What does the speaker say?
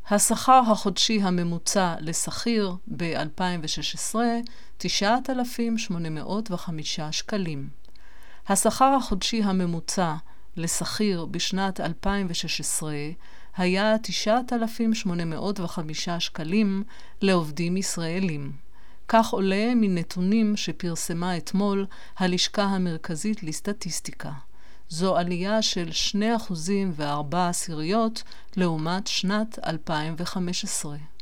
השכר החודשי הממוצע לשכיר ב-2016, 9,805 שקלים. השכר החודשי הממוצע לשכיר בשנת 2016 היה 9,805 שקלים לעובדים ישראלים. כך עולה מנתונים שפרסמה אתמול הלשכה המרכזית לסטטיסטיקה. זו עלייה של 2.4% לעומת שנת 2015.